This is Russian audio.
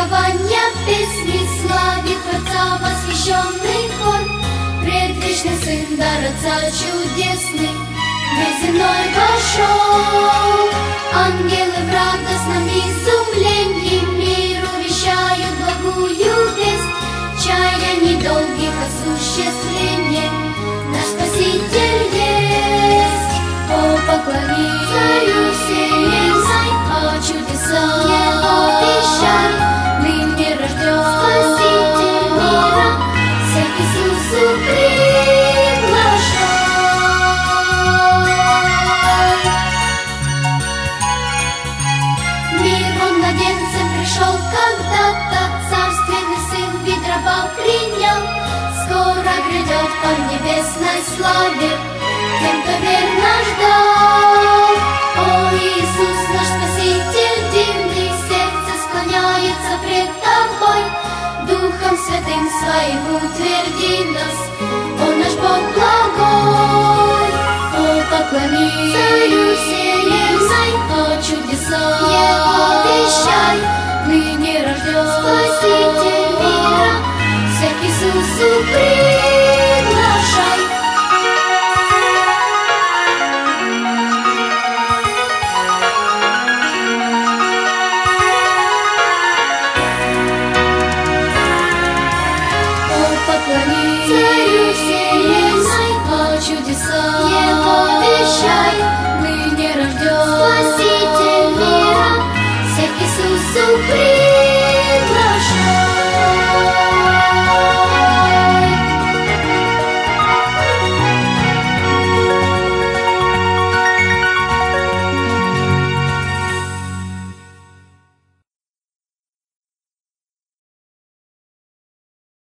ликования песни славит Творца восхищенный хор. Предвечный Сын, дар Отца чудесный, в мир земной вошел. Ангелы в радостном изумлении миру вещают благую весть, чая недолгих осуществлений наш Спаситель есть. О, поклонись Царю Вселенной, о чудесах Его вещай, ныне рожден Спаситель мира, всех Иисусу приглашай. Мир он младенцем пришел когда-то, царственный Сын вид раба принял, скоро грядет он в небесной славе тем, кто верно ждал. О, Иисус, наш Спаситель дивный, сердце склоняется пред Тобой, Духом Святым Своим утверди нас, Он наш Бог благой. О, поклонись Царю Вселенной, о чудесах Его вещай, ныне рожден Спаситель мира, всех Иисусу приглашай.